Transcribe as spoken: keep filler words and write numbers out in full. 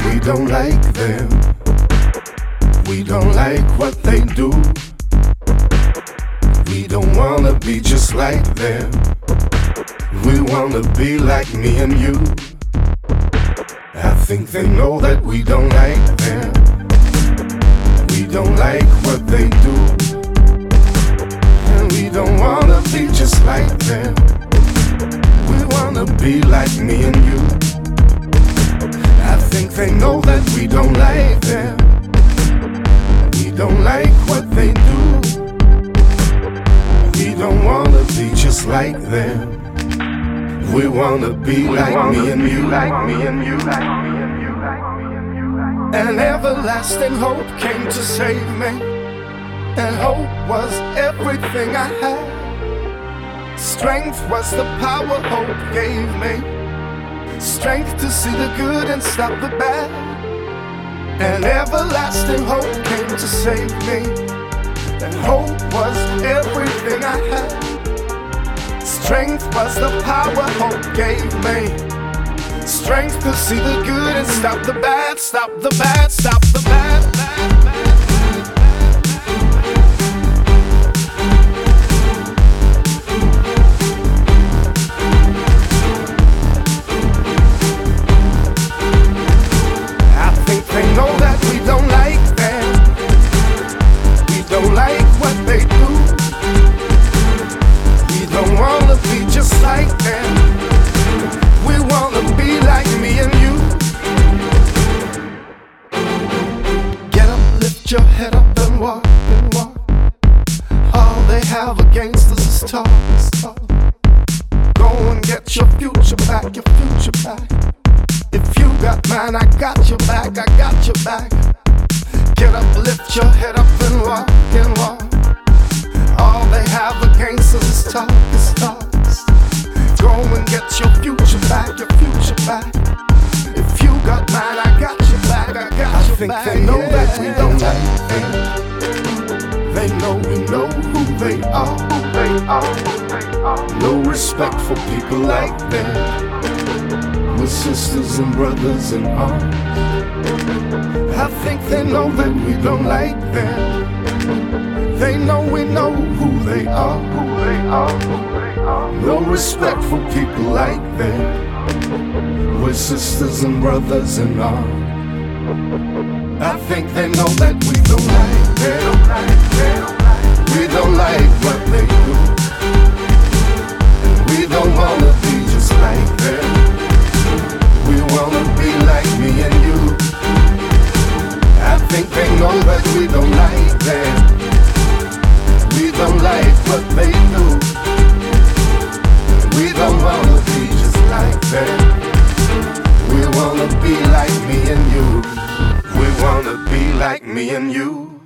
we don't like them. We don't like what they do. We don't wanna be just like them. We wanna be like me and you. I think they know that we don't like them. We don't like what they do. And we don't wanna be just like them. We wanna be like me and you. I think they know that we don't like them. We don't like what they do. We don't wanna be just like them. We wanna be we like wanna me and you, like me and you, like me and you, like me and you, like me. An everlasting hope came to save me, and hope was everything I had. Strength was the power hope gave me, strength to see the good and stop the bad. An everlasting hope came to save me, and hope was everything I had. Strength was the power hope gave me, strength to see the good and stop the bad, stop the bad, stop the bad, bad, bad. I think they know that we don't like them. We don't like what they do. We don't wanna be just like them. We wanna be like me and you. Get up, lift your head up and walk and walk. All they have against us is talk, is talk. Go and get your future back, your future back. If you got mine, I got your back, I got your back. Get up, lift your head up and walk and walk. All they have against us is talk, is talk. Go and get your future back, your future back. If you got mine, I got your back, I got I your think back. They know yeah. that we don't like them. They know we know who they are, who they are, who they are. No respect for people like them. We're sisters and brothers in arms. I think they know that we don't like them. They know we know who they are, who they are, who they are. No respect for people like them. We're sisters and brothers in arms. I think they know that we don't like them. We don't like what they do. We don't wanna be just like them. We wanna be like me and you. I think they know that we don't like them. We don't like what they do. We don't wanna be just like them. We wanna be like me and you. We wanna be like me and you.